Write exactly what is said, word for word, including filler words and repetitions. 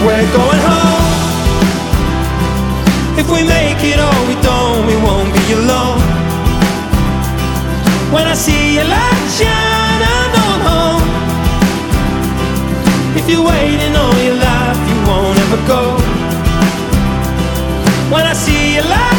we're going home. If we make it or we don't, we won't be alone. When I see your light shine, I know I'm home. If you're waiting all your life, you won't ever go. When I see your light